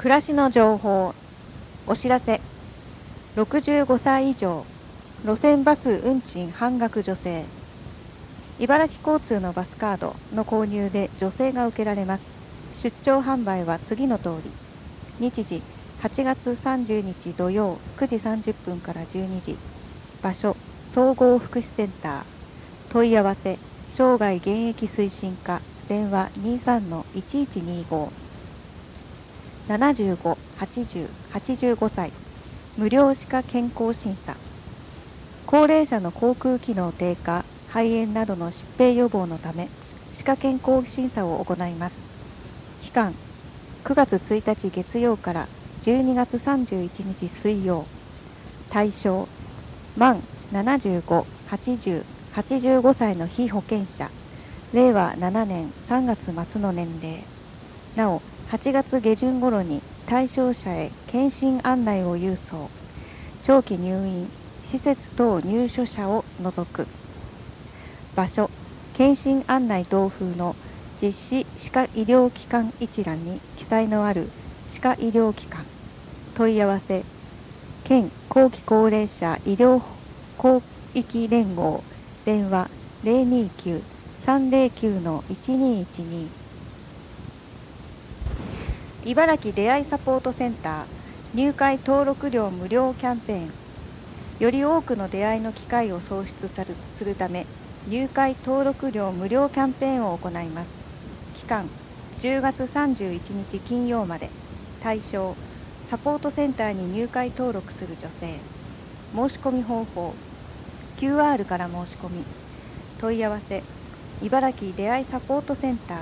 暮らしの情報。お知らせ。65歳以上路線バス運賃半額助成。茨城交通のバスカードの購入で助成が受けられます。出張販売は次の通り。日時8月30日土曜9時30分から12時。場所総合福祉センター。問い合わせ生涯現役推進課。電話 23-1125。75、80、85歳無料歯科健康審査。高齢者の口腔機能低下、肺炎などの疾病予防のため歯科健康審査を行います。期間9月1日月曜から12月31日水曜。対象満75、80、85歳の被保険者。令和7年3月末の年齢。なお8月下旬頃に対象者へ検診案内を郵送。長期入院、施設等入所者を除く。場所、検診案内同封の実施歯科医療機関一覧に記載のある歯科医療機関。問い合わせ、県後期高齢者医療広域連合。電話 029-309-1212。茨城出会いサポートセンター入会登録料無料キャンペーン。より多くの出会いの機会を創出するため入会登録料無料キャンペーンを行います。期間10月31日金曜まで。対象サポートセンターに入会登録する女性。申し込み方法 QR から申し込み。問い合わせ茨城出会いサポートセンター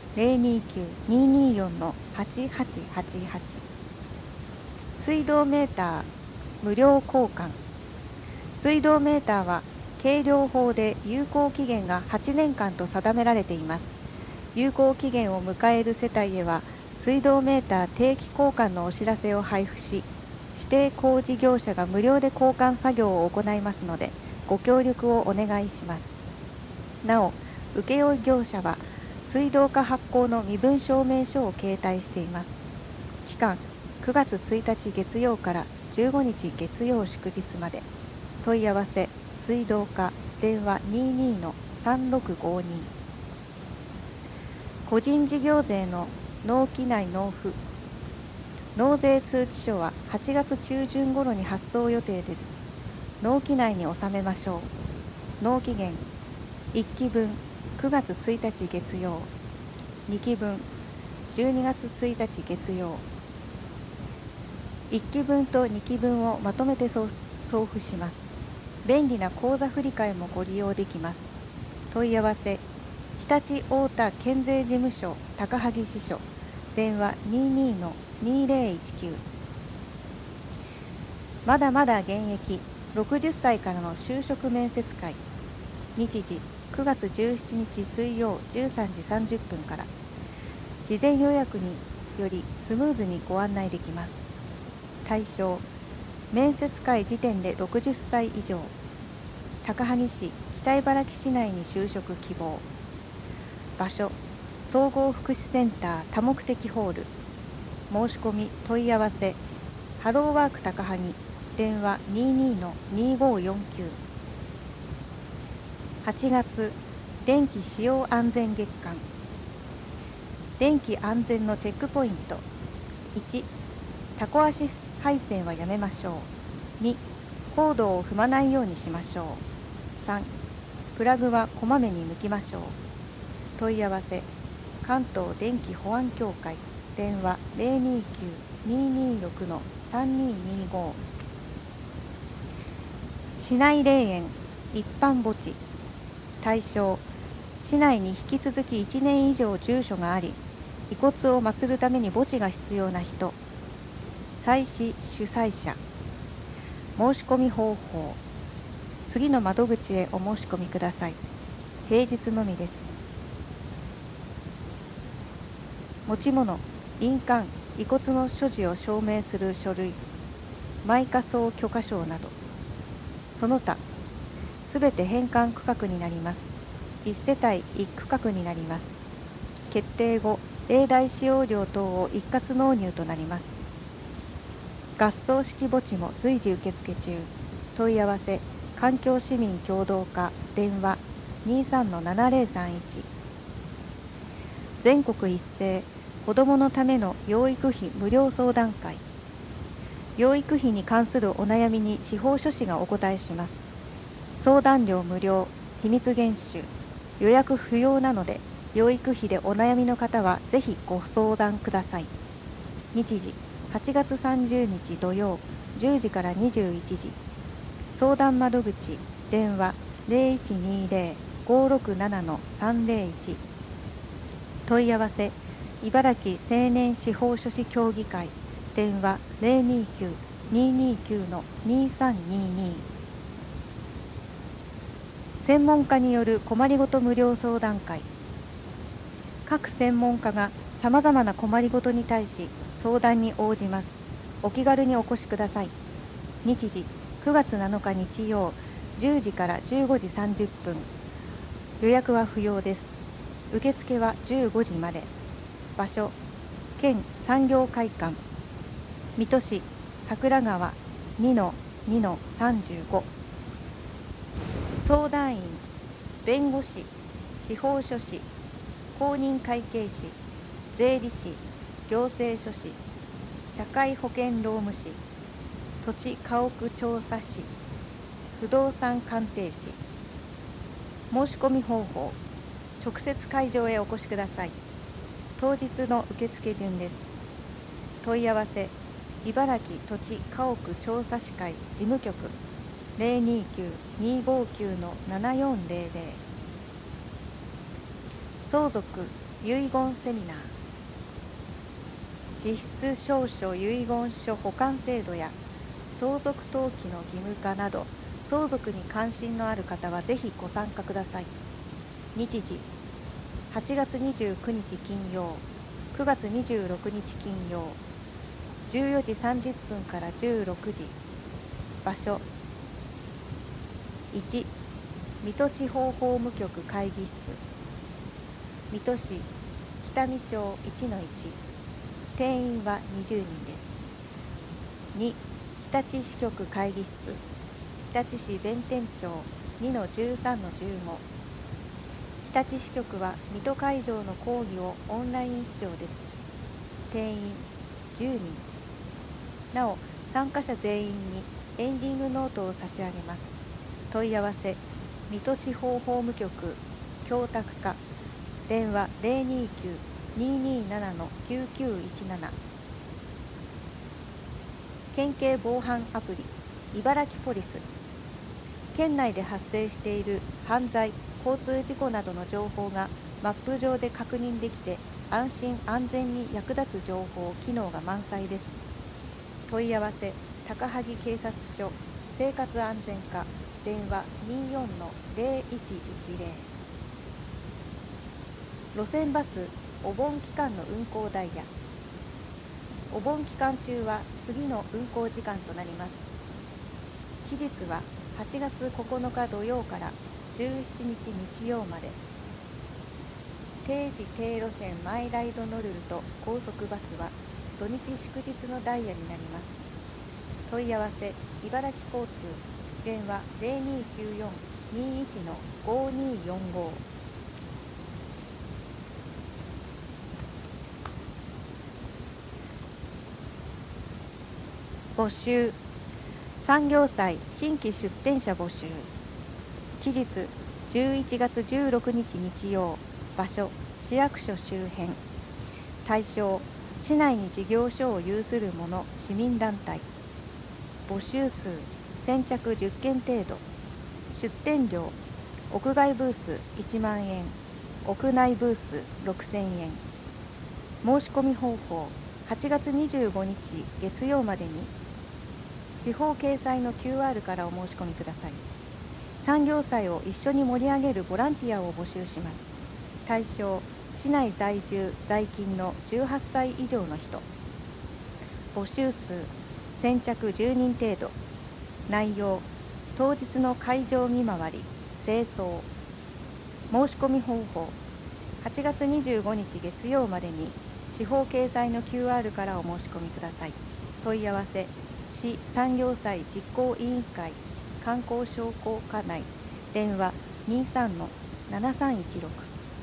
029-224-8888。水道メーター無料交換。水道メーターは計量法で有効期限が8年間と定められています。有効期限を迎える世帯へは水道メーター定期交換のお知らせを配布し、指定工事業者が無料で交換作業を行いますのでご協力をお願いします。なお請負業者は水道課発行の身分証明書を携帯しています。期間9月1日月曜から15日月曜祝日まで。問い合わせ水道課電話 22-3652。個人事業税の納期内納付。納税通知書は8月中旬頃に発送予定です。納期内に納めましょう。納期限1期分9月1日月曜、2期分12月1日月曜。1期分と2期分をまとめて送付します。便利な口座振替もご利用できます。問い合わせ日立太田県税事務所高萩支所。電話 22-2019。まだまだ現役60歳からの就職面接会。日時9月17日水曜13時30分から。事前予約によりスムーズにご案内できます。対象面接会時点で60歳以上。高萩市北茨城市内に就職希望。場所総合福祉センター多目的ホール。申し込み問い合わせハローワーク高萩電話 22-2549。8月電気使用安全月間。電気安全のチェックポイント。1、タコ足配線はやめましょう。2、コードを踏まないようにしましょう。3、プラグはこまめに抜きましょう。問い合わせ関東電気保安協会電話 029-226-3225。市内霊園一般墓地。対象市内に引き続き1年以上住所があり遺骨を祀るために墓地が必要な人。祭祀主催者。申し込み方法次の窓口へお申し込みください。平日のみです。持ち物印鑑遺骨の所持を証明する書類埋火葬許可証など。その他すべて返還区画になります。1世帯1区画になります。決定後例題使用料等を一括納入となります。合葬式墓地も随時受付中。問い合わせ環境市民協同課電話 23-7031。 全国一斉子どものための養育費無料相談会。養育費に関するお悩みに司法書士がお答えします。相談料無料、秘密厳守、予約不要なので、養育費でお悩みの方はぜひご相談ください。日時8月30日土曜10時から21時。相談窓口電話 0120-567-301。 問い合わせ茨城青年司法書士協議会電話 029-229-2322。 専門家による困りごと無料相談会。各専門家がさまざまな困りごとに対し相談に応じます。お気軽にお越しください。日時9月7日日曜10時から15時30分。予約は不要です。受付は15時まで。場所県産業会館水戸市桜川 2-2-35。 相談員弁護士、司法書士、公認会計士、税理士、行政書士、社会保険労務士、土地家屋調査士、不動産鑑定士。申し込み方法、直接会場へお越しください。当日の受付順です。問い合わせ茨城土地家屋調査士会事務局 029-259-7400。 相続遺言セミナー。実質証書遺言書保管制度や相続登記の義務化など、相続に関心のある方はぜひご参加ください。日時8月29日金曜9月26日金曜14時30分から16時。場所1、水戸地方法務局会議室水戸市北見町 1-1。 定員は20人です。2、日立支局会議室日立市弁天町 2-13-15。 日立支局は水戸会場の講義をオンライン視聴です。定員10人。なお参加者全員にエンディングノートを差し上げます。問い合わせ水戸地方法務局教託課電話 029-227-9917。 県警防犯アプリ茨城ポリス。県内で発生している犯罪、交通事故などの情報がマップ上で確認できて、安心安全に役立つ情報機能が満載です。問い合わせ高萩警察署生活安全課電話 24-0110。 路線バスお盆期間の運行ダイヤ。お盆期間中は次の運行時間となります。期日は8月9日土曜から17日日曜まで。定時低路線マイライドノルルと高速バスは土日祝日のダイヤになります。問い合わせ茨城交通電話 0294-21-5245。募集産業祭新規出店者募集。期日11月16日日曜。場所市役所周辺。対象市内に事業所を有する者市民団体。募集数先着10件程度。出店料屋外ブース1万円、屋内ブース6000円。申し込み方法8月25日月曜までに地方掲載の QR からお申し込みください。産業祭を一緒に盛り上げるボランティアを募集します。対象市内在住在勤の18歳以上の人。募集数先着10人程度。内容当日の会場見回り、清掃。申し込み方法 8月25日月曜までに地方経済の QR からお申し込みください。問い合わせ市産業祭実行委員会観光商工課内電話 23-7316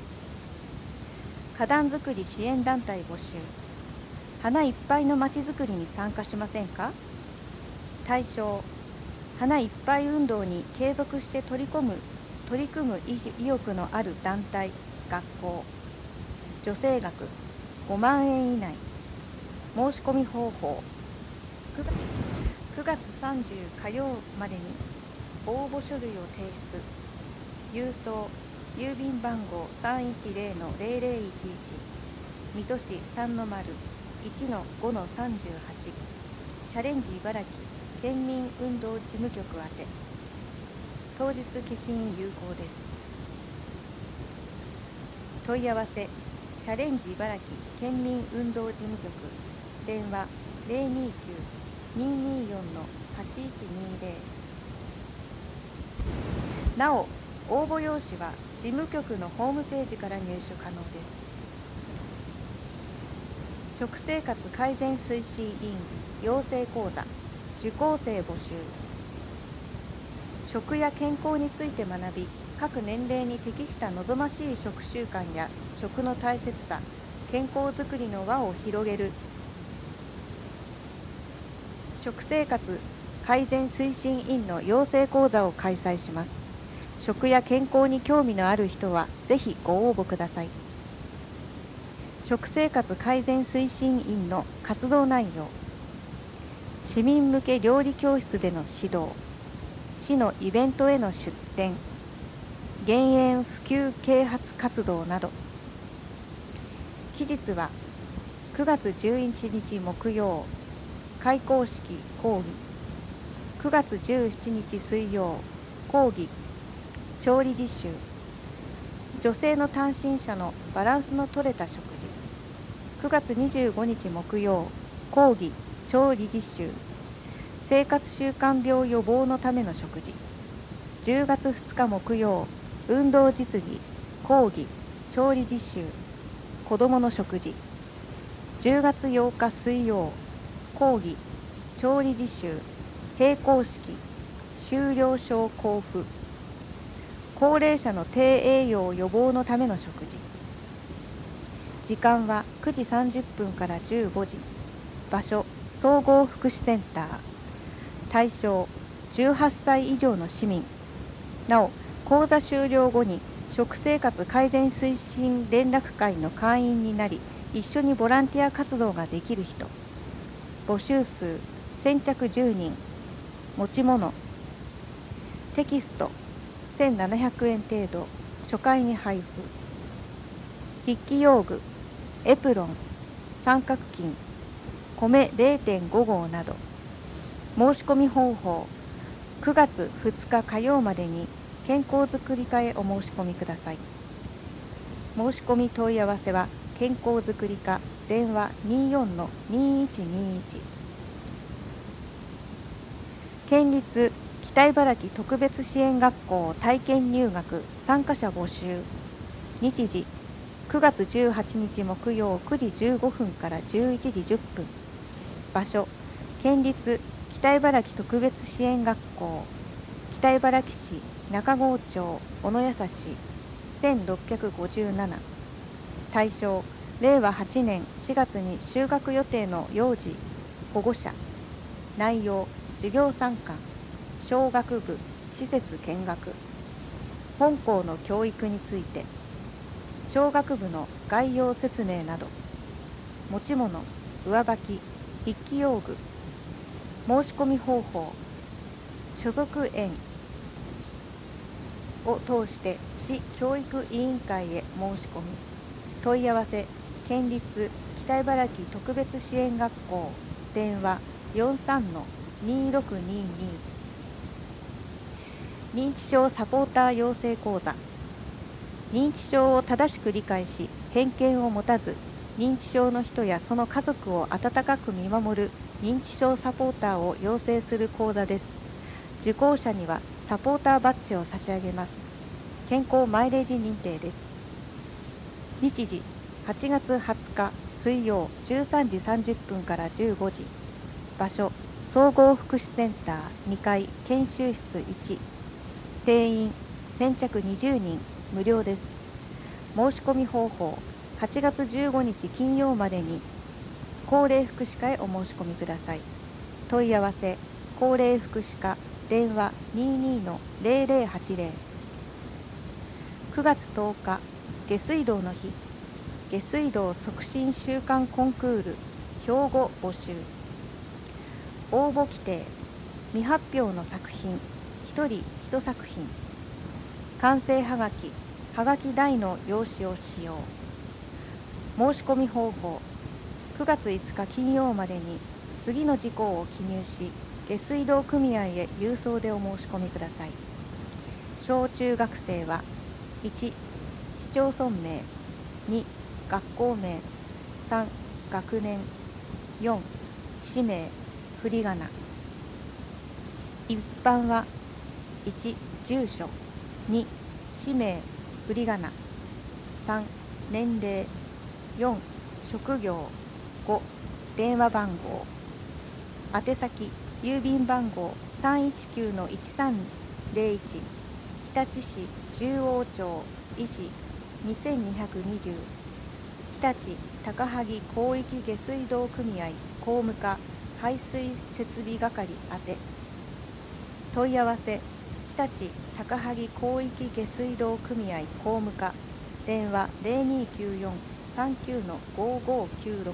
花壇作り支援団体募集。花いっぱいのまちづくりに参加しませんか？対象、花いっぱい運動に継続して取り組む意欲のある団体、学校。助成額5万円以内。申し込み方法、9月30火曜までに応募書類を提出。郵送郵便番号 310-0011 水戸市3-1-5-38 チャレンジ茨城県民運動事務局宛て。当日消印有効です。問い合わせチャレンジ茨城県民運動事務局電話 029-224-8120。なお、応募用紙は事務局のホームページから入手可能です。食生活改善推進委員養成講座受講生募集。食や健康について学び、各年齢に適した望ましい食習慣や食の大切さ、健康づくりの輪を広げる食生活改善推進委員の養成講座を開催します。食や健康に興味のある人はぜひご応募ください。食生活改善推進委員の活動内容、市民向け料理教室での指導、市のイベントへの出展、減塩普及啓発活動など。期日は9月11日木曜、開講式講義。9月17日水曜、講義調理実習。女性の単身者のバランスの取れた食事。9月25日木曜、講義調理実習。生活習慣病予防のための食事。10月2日木曜、運動実技講義調理実習。子どもの食事。10月8日水曜、講義調理実習。閉校式修了証交付。高齢者の低栄養予防のための食事。時間は9時30分から15時。場所、総合福祉センター。対象、18歳以上の市民。なお、講座終了後に食生活改善推進連絡会の会員になり、一緒にボランティア活動ができる人。募集数先着10人。持ち物、テキスト1700円程度、初回に配布。筆記用具、エプロン、三角巾、米 0.5 合など。申し込み方法、9月2日火曜までに健康づくり課へお申し込みください。申し込み問い合わせは健康づくり課電話 24-2121。県立北茨城特別支援学校体験入学参加者募集。日時9月18日木曜9時15分から11時10分。場所、県立北茨城特別支援学校北茨城市中郷町小野優市1657。対象、令和8年4月に就学予定の幼児保護者。内容、授業参観、小学部施設見学。本校の教育について、小学部の概要説明など。持ち物、上履き、筆記用具。申し込み方法、所属園を通して市教育委員会へ申し込み。問い合わせ、県立北茨城特別支援学校電話 43-2622。認知症サポーター養成講座。認知症を正しく理解し、偏見を持たず、認知症の人やその家族を温かく見守る認知症サポーターを養成する講座です。受講者にはサポーターバッジを差し上げます。健康マイレージ認定です。 日時8月20日水曜13時30分から15時。場所総合福祉センター2階研修室1。定員先着20人無料です。申し込み方法8月15日金曜までに高齢福祉課へお申し込みください。問い合わせ高齢福祉課電話 22-0080。 9月10日下水道の日、下水道促進週間コンクール標語募集。応募規定未発表の作品1人1作品。完成はがきはがき大の用紙を使用。申し込み方法9月5日金曜までに次の事項を記入し下水道組合へ郵送でお申し込みください。小中学生は1、市町村名、2、学校名、3、学年、4、氏名、振り仮名。一般は1、住所、2、氏名、振り仮名、3、年齢、4、職業、5、電話番号。宛先郵便番号 319-1301 日立市中央町医師2220。日立高萩広域下水道組合公務課排水設備係宛て。問い合わせ日立高萩広域下水道組合公務課電話 0294-39-5596。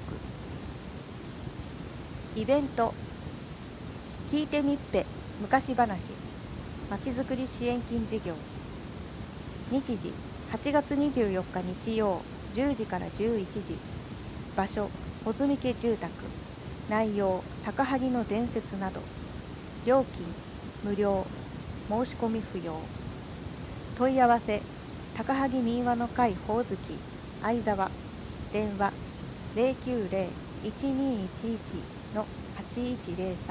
イベント聞いてみっぺ昔話まちづくり支援金事業。日時8月24日日曜10時から11時。場所穂積家住宅。内容高萩の伝説など。料金無料、申し込み不要。問い合わせ高萩民話の会ほおずき相沢電話 090-1211-8103。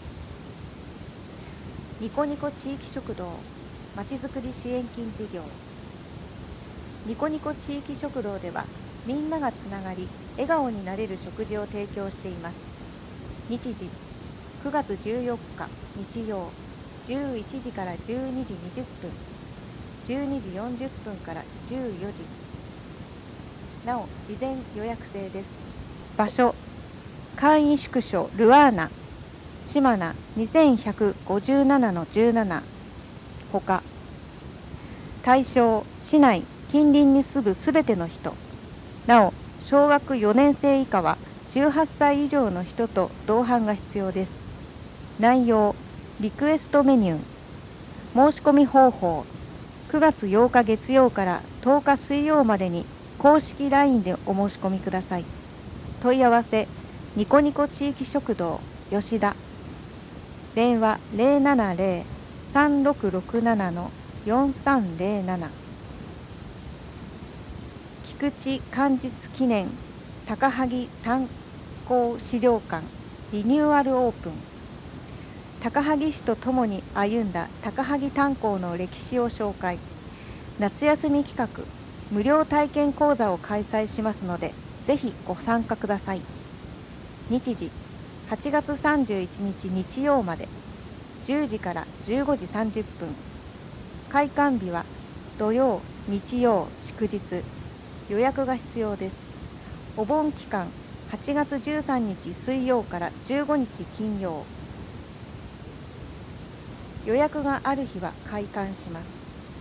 ニコニコ地域食堂まちづくり支援金事業。ニコニコ地域食堂ではみんながつながり笑顔になれる食事を提供しています。日時9月14日日曜11時から12時20分、12時40分から14時。なお事前予約制です。場所簡易宿所ルアーナ島名 2157-17 ほか。対象市内近隣に住むすべての人。なお小学4年生以下は18歳以上の人と同伴が必要です。内容リクエストメニュー。申し込み方法9月8日月曜から10日水曜までに公式 LINE でお申し込みください。問い合わせニコニコ地域食堂吉田電話 070-3667-4307。菊池寛実記念高萩炭鉱資料館リニューアルオープン。高萩市とともに歩んだ高萩炭鉱の歴史を紹介。夏休み企画無料体験講座を開催しますのでぜひご参加ください。日時8月31日日曜まで10時から15時30分。開館日は土曜、日曜、祝日。予約が必要です。お盆期間8月13日水曜から15日金曜。予約がある日は開館します。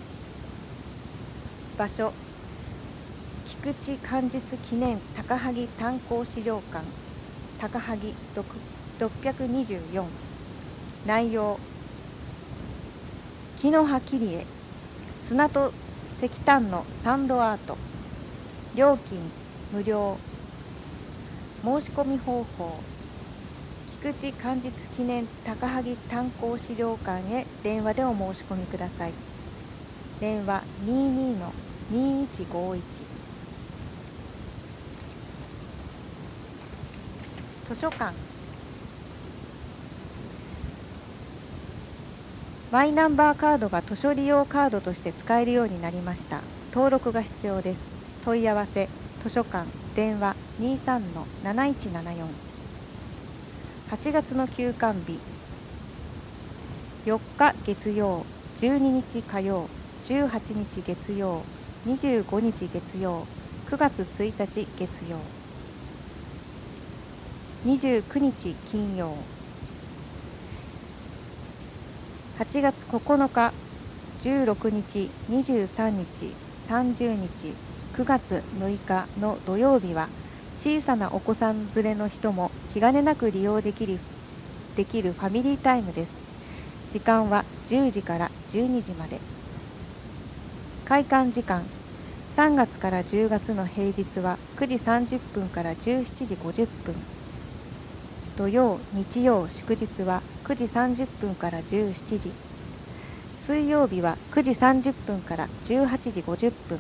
場所菊池寛実記念高萩炭鉱資料館高萩624。内容木の葉切り絵砂と石炭のサンドアート。料金無料。申し込み方法菊池寛実記念高萩炭鉱資料館へ電話でお申し込みください。電話 22-2151。図書館マイナンバーカードが図書利用カードとして使えるようになりました。登録が必要です。 問い合わせ図書館電話 23-7174。 8月の休館日4日月曜、12日火曜、18日月曜、25日月曜、9月1日月曜、29日金曜。8月9日、16日、23日、30日、9月6日の土曜日は小さなお子さん連れの人も気兼ねなく利用できるファミリータイムです。時間は10時から12時まで。開館時間3月から10月の平日は9時30分から17時50分。土曜、日曜、祝日は9時30分から17時。水曜日は9時30分から18時50分。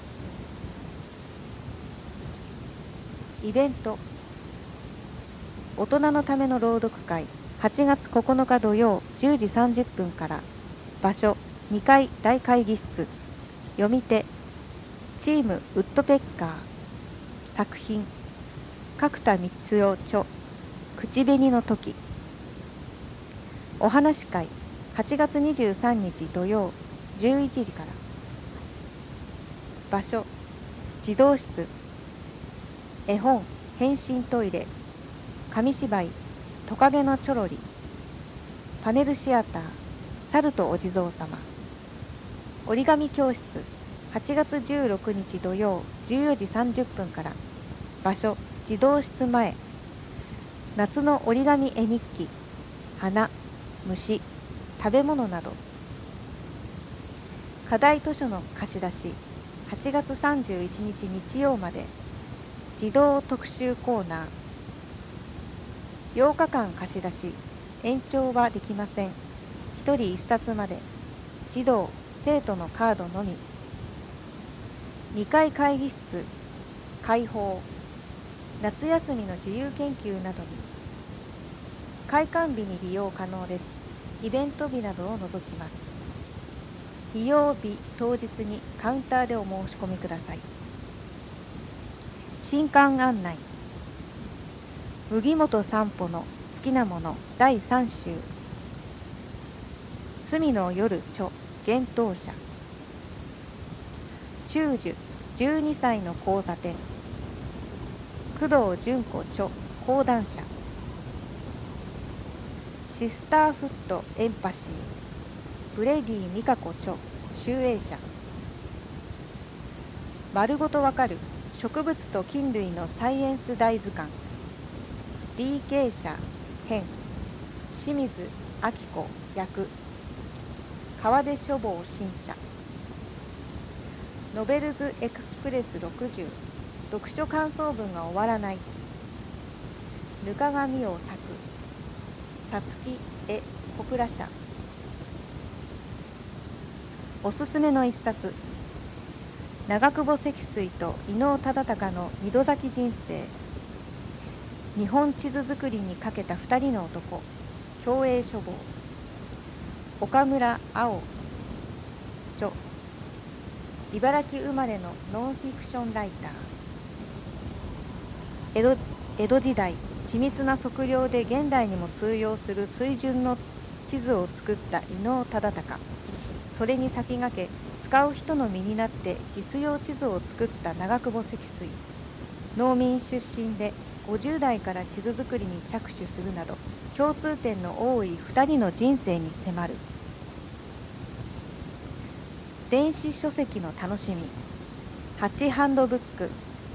イベント。大人のための朗読会、8月9日土曜10時30分から。場所2階大会議室。読み手チームウッドペッカー。作品角田光代著口紅の時。お話会8月23日土曜11時から。場所児童室。絵本変身トイレ。紙芝居トカゲのチョロリ。パネルシアター猿とお地蔵様。折り紙教室8月16日土曜14時30分から。場所児童室前。夏の折り紙絵日記、花、虫、食べ物など。課題図書の貸し出し8月31日日曜まで。児童特集コーナー。8日間貸し出し、延長はできません。1人1冊まで。児童、生徒のカードのみ。2階会議室、開放。夏休みの自由研究などに。開館日に利用可能です。イベント日などを除きます。利用日当日にカウンターでお申し込みください。新刊案内。麦本散歩の好きなもの第3集。隅の夜著幻冬舎。中樹12歳の交差点。工藤純子著講談社。シスターフットエンパシー。ブレディ美香子著集英社。丸ごとわかる植物と菌類のサイエンス大図鑑。DK 社編。清水明子役。川出書房新社。ノベルズエクスプレス60。読書感想文が終わらない。ぬかがみを咲く。さつき絵小倉社。おすすめの一冊。長久保積水と伊能忠敬の二度咲き人生。日本地図作りにかけた2人の男。共栄書房。岡村青著。茨城生まれのノンフィクションライター。江戸時代、緻密な測量で現代にも通用する水準の地図を作った伊能忠敬。それに先駆け、使う人の身になって実用地図を作った長久保積水。農民出身で50代から地図作りに着手するなど、共通点の多い2人の人生に迫る。電子書籍の楽しみ。8ハンドブック。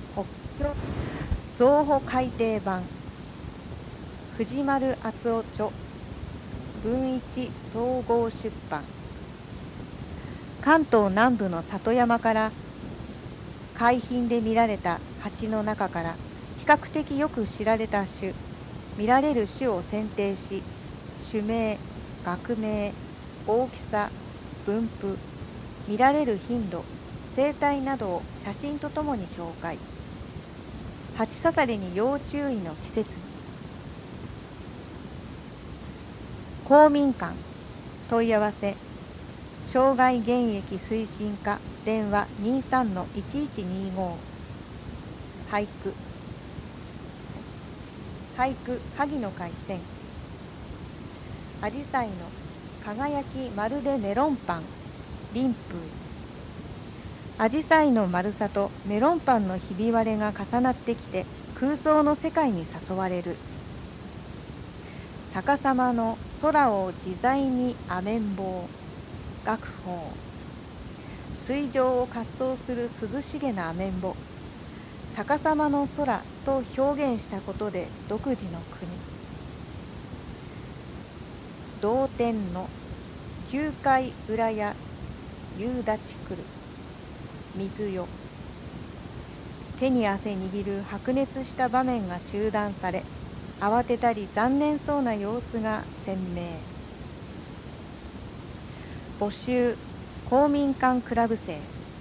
増補改訂版。藤丸敦夫著。文一総合出版。関東南部の里山から海浜で見られた蜂の中から比較的よく知られた種、見られる種を選定し、種名、学名、大きさ、分布、見られる頻度、生態などを写真とともに紹介。蜂刺されに要注意の季節に。公民館。問い合わせ詳障害現役推進課電話 23-1125 俳句萩の海鮮アジサイの輝きまるでメロンパン臨風アジサイの丸さとメロンパンのひび割れが重なってきて空想の世界に誘われる逆さまの空を自在にアメンボウ楽法水上を滑走する涼しげなアメンボ逆さまの空と表現したことで独自の国同点の9回裏や夕立来る水よ手に汗握る白熱した場面が中断され慌てたり残念そうな様子が鮮明募集公民館クラブ生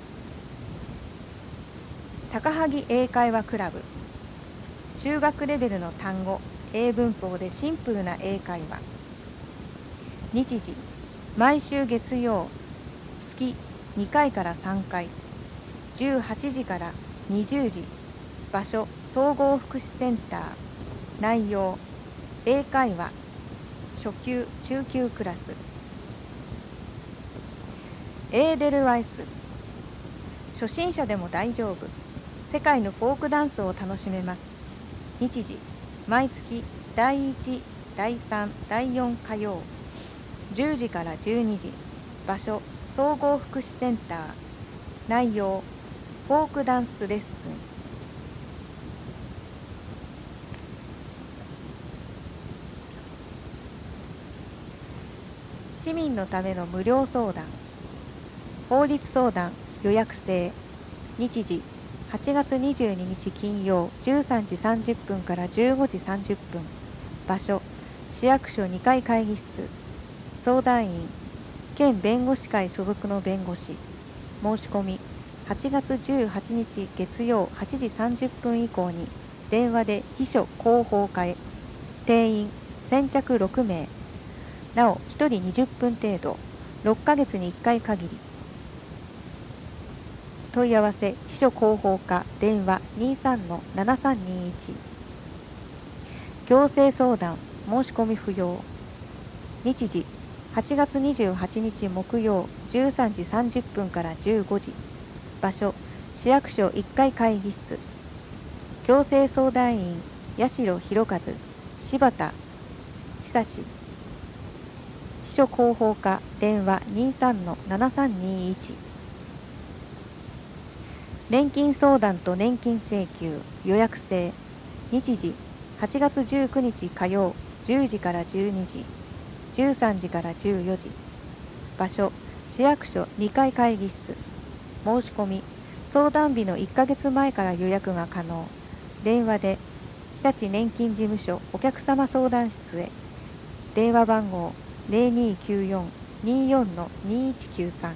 高萩英会話クラブ中学レベルの単語英文法でシンプルな英会話日時毎週月曜月2回から3回18時から20時場所総合福祉センター内容英会話初級中級クラスエーデルワイス初心者でも大丈夫世界のフォークダンスを楽しめます日時毎月第1第3第4火曜10時から12時場所総合福祉センター内容フォークダンスレッスン市民のための無料相談法律相談予約制日時8月22日金曜13時30分から15時30分場所市役所2階会議室相談員県弁護士会所属の弁護士申し込み8月18日月曜8時30分以降に電話で秘書広報課へ定員先着6名なお1人20分程度6ヶ月に1回限り問い合わせ秘書広報課電話 23-7321 行政相談申し込み不要日時8月28日木曜13時30分から15時場所市役所1階会議室行政相談員八代博和柴田久志秘書広報課電話 23-7321年金相談と年金請求予約制日時8月19日火曜10時から12時13時から14時場所市役所2階会議室申し込み相談日の1ヶ月前から予約が可能電話で日立年金事務所お客様相談室へ電話番号 0294-24-2193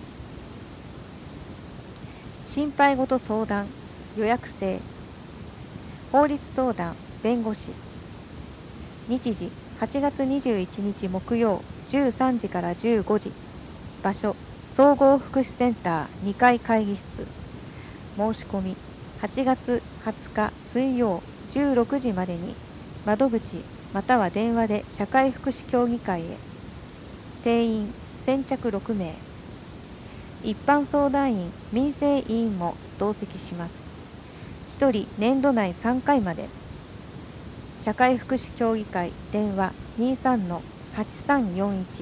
心配事相談予約制法律相談弁護士日時8月21日木曜13時から15時場所総合福祉センター2階会議室申し込み8月20日水曜16時までに窓口または電話で社会福祉協議会へ定員先着6名一般相談員民生委員も同席します1人年度内3回まで社会福祉協議会電話 23-8341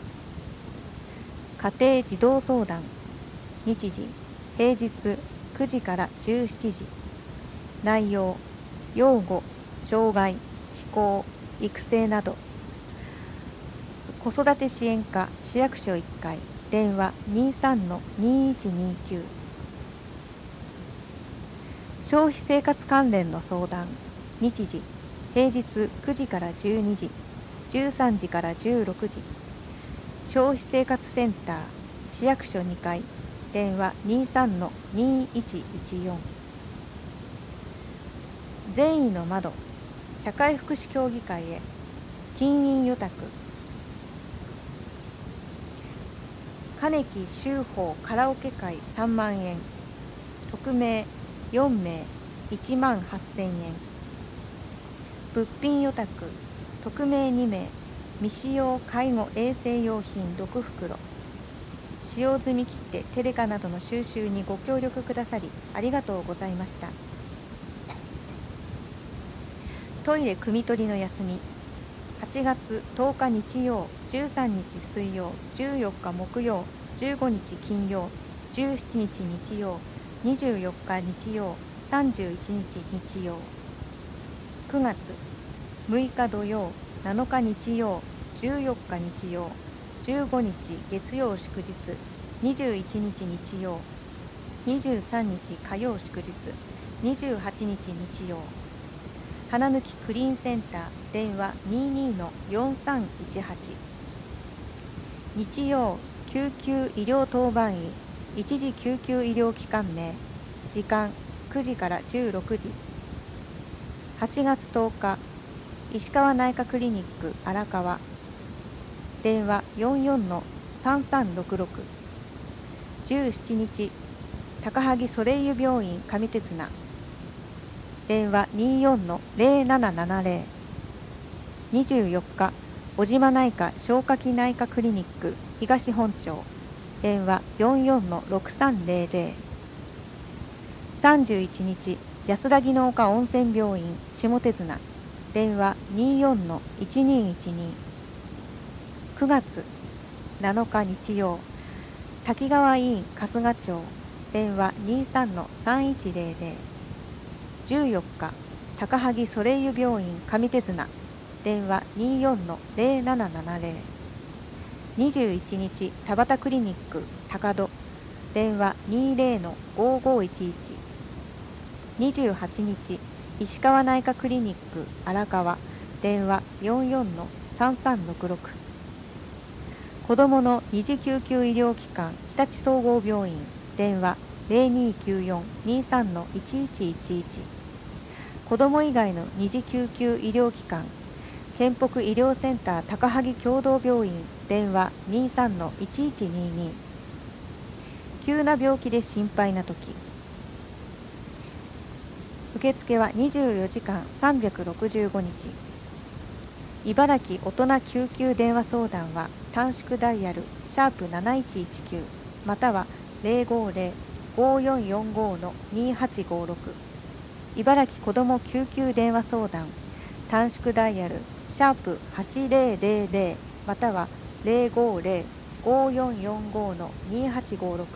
家庭児童相談日時平日9時から17時内容養護障害非行育成など子育て支援課市役所1階電話 23-2129 消費生活関連の相談日時平日9時から12時13時から16時消費生活センター市役所2階電話 23-2114 善意の窓社会福祉協議会へ金印予託金木修法カラオケ会3万円。匿名4名1万8000円。物品予託匿名2名未使用介護衛生用品6袋。使用済み切手テレカなどの収集にご協力くださりありがとうございました。トイレ汲み取りの休み。8月10日日曜、13日水曜、14日木曜、15日金曜、17日日曜、24日日曜、31日日曜。9月6日土曜、7日日曜、14日日曜、15日月曜祝日、21日日曜、23日火曜祝日、28日日曜。花抜きクリーンセンター電話 22-4318。 日曜救急医療当番医一時救急医療機関名。時間9時から16時。8月10日石川内科クリニック荒川電話 44-3366。17日高萩ソレイユ病院上手綱電話 24-0770。 24日小島内科消化器内科クリニック東本町電話 44-6300。 31日安田技能科温泉病院下手綱電話 24-1212。 9月7日日曜滝川医院春日町電話 23-3100。14日高萩ソレイユ病院上手綱電話 24-0770。 21日田端クリニック高戸電話 20-5511。 28日石川内科クリニック荒川電話 44-3366。 子どもの二次救急医療機関日立総合病院電話 0294-23-1111。子ども以外の二次救急医療機関県北医療センター高萩共同病院電話 23-1122。 急な病気で心配なとき。受付は24時間365日。茨城大人救急電話相談は短縮ダイヤル#7119または 050-5445-2856。茨城子ども救急電話相談短縮ダイヤル#8000または 050-5445-2856。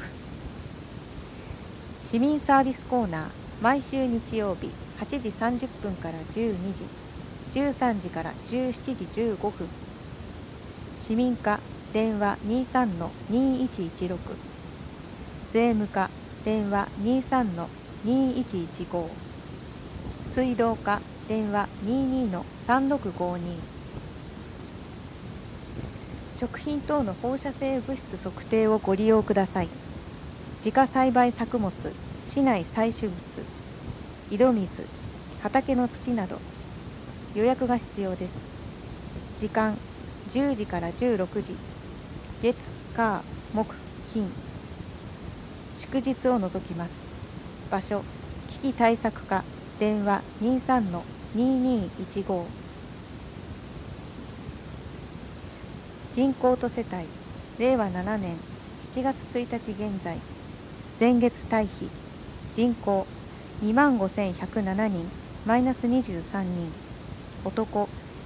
市民サービスコーナー毎週日曜日8時30分から12時、13時から17時15分。市民課電話 23-2116。税務課電話 23-2115。水道課電話 22-3652。食品等の放射性物質測定をご利用ください。自家栽培作物、市内採取物、井戸水、畑の土など。予約が必要です。時間10時から16時。月、火、木、金。祝日を除きます。場所、危機対策課電話 23-2215。人口と世帯令和7年7月1日現在。前月対比人口 25,107 人マイナス23人。男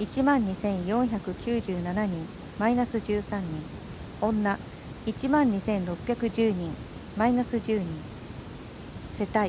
12,497 人マイナス13人。女 12,610 人マイナス10人。世帯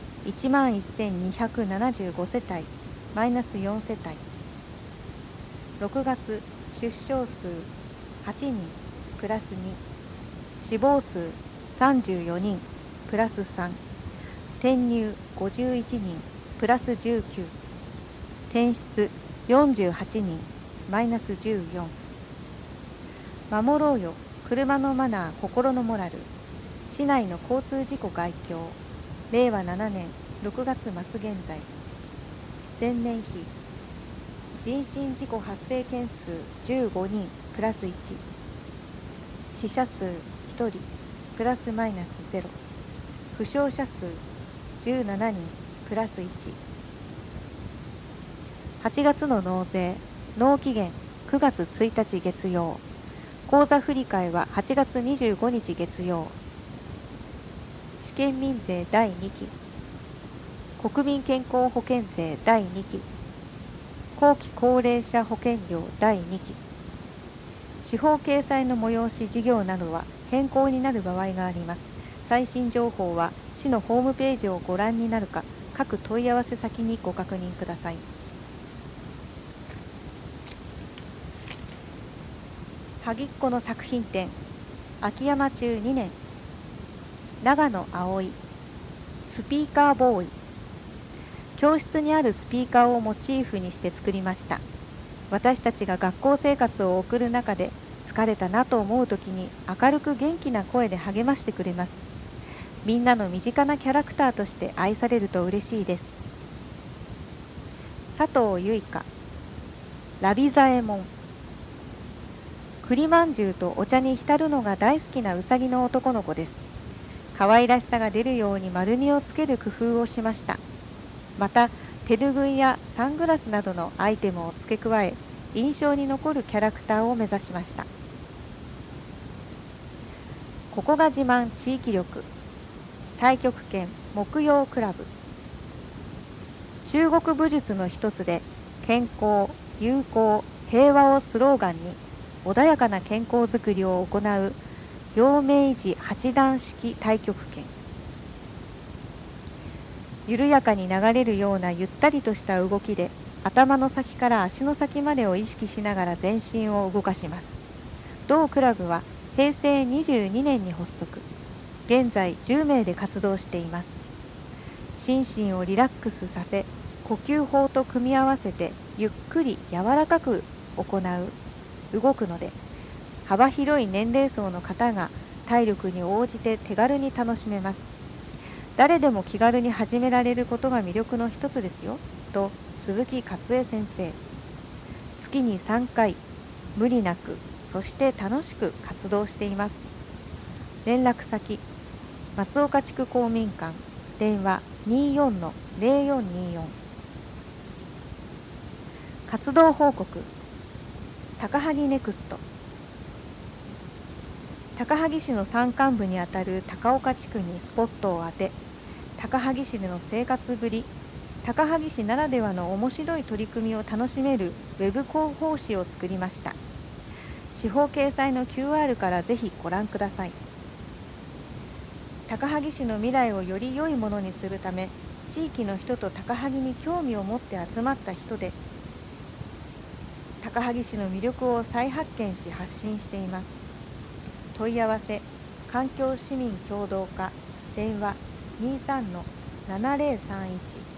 11,275 世帯マイナス4世帯。6月出生数8人プラス2。死亡数34人プラス3。転入51人プラス19。転出48人マイナス14。守ろうよ車のマナー心のモラル。市内の交通事故概況令和7年6月末現在。前年比人身事故発生件数15人プラス1。死者数 1人プラスマイナス0、負傷者数17人プラス1。8月の納税、納期限9月1日月曜。口座振替は8月25日月曜。試験民税第2期、国民健康保険税第2期、後期高齢者保険料第2期。地方掲載の催し事業などは変更になる場合があります。最新情報は市のホームページをご覧になるか、各問い合わせ先にご確認ください。萩っ子の作品展、秋山中2年、長野葵、スピーカーボーイ。教室にあるスピーカーをモチーフにして作りました。私たちが学校生活を送る中で疲れたなと思うときに明るく元気な声で励ましてくれます。みんなの身近なキャラクターとして愛されると嬉しいです。佐藤結香、ラビザエモン。栗まんじゅうとお茶に浸るのが大好きなうさぎの男の子です。可愛らしさが出るように丸みをつける工夫をしました。また手ぬぐいやサングラスなどのアイテムを付け加え、印象に残るキャラクターを目指しました。ここが自慢地域力、太極拳木曜クラブ。中国武術の一つで、健康、友好、平和をスローガンに穏やかな健康づくりを行う陽明寺八段式太極拳。緩やかに流れるようなゆったりとした動きで、頭の先から足の先までを意識しながら全身を動かします。同クラブは平成22年に発足。現在10名で活動しています。心身をリラックスさせ、呼吸法と組み合わせてゆっくり柔らかく動くので、幅広い年齢層の方が体力に応じて手軽に楽しめます。誰でも気軽に始められることが魅力の一つですよ、と鈴木勝恵先生。月に3回、無理なく、そして楽しく活動しています。連絡先、松岡地区公民館、電話 24-0424。活動報告、高萩ネクスト。高萩市の山間部にあたる高岡地区にスポットを当て、高萩市での生活ぶり、高萩市ならではの面白い取り組みを楽しめるウェブ広報誌を作りました。地方掲載の QR からぜひご覧ください。高萩市の未来をより良いものにするため、地域の人と高萩に興味を持って集まった人で、高萩市の魅力を再発見し発信しています。問い合わせ、環境市民協働課、電話 23-7031